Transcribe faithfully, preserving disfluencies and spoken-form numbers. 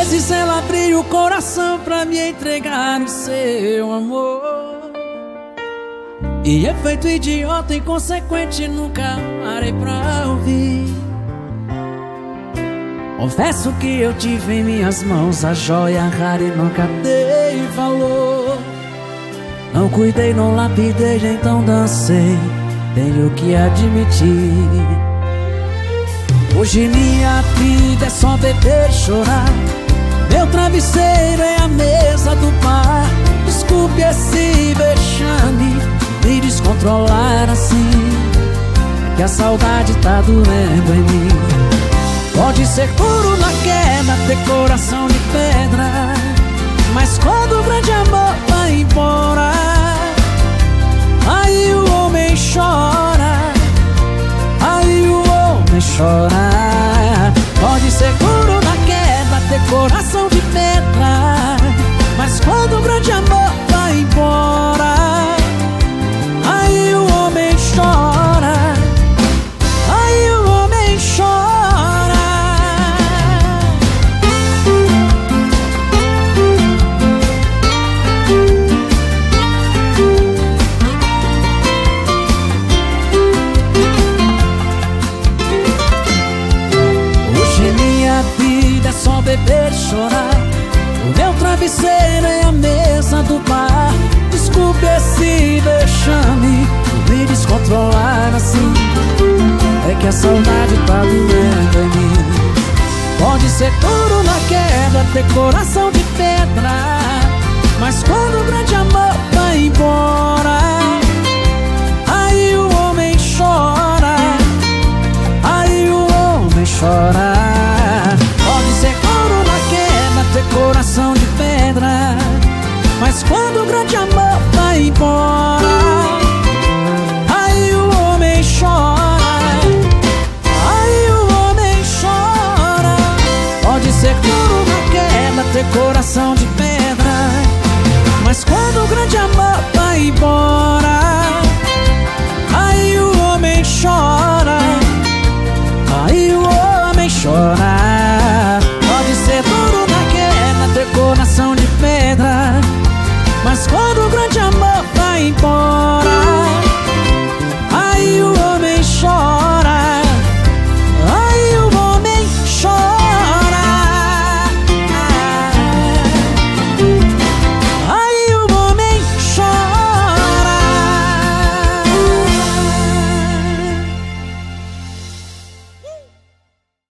vezes ela abriu o coração pra me entregar o seu amor, e é feito idiota, inconsequente, nunca parei pra ouvir. Confesso que eu tive em minhas mãos a joia rara e nunca dei valor. Não cuidei, não lapidei, então dancei, tenho que admitir. Hoje minha vida é só beber e chorar. Meu travesseiro é a mesa do bar. Desculpe esse vexame, me descontrolar assim, é que a saudade tá doendo em mim. Pode ser puro na queda, ter coração de pedra, mas quando o grande amor vai embora, aí o homem chora, aí o homem chora. Pode ser puro na queda, ter coração de pedra, mas quando o grande amor vai embora, aí o homem chora, aí o homem chora. Hoje minha vida é só beber e chorar. O meu travesseiro é a mesa do bar. Desculpe esse vexame, me descontrolar assim, é que a saudade tá doendo em mim. Pode ser duro na queda, ter coração de pedra, mas quando o grande amor vai embora, aí o homem chora, aí o homem chora. Pode ser duro na queda, ter coração de pedra, mas quando o grande amor vai embora, aí o homem chora, aí o homem chora. Pode ser duro na queda, ter coração de pedra, mas quando o grande amor vai embora,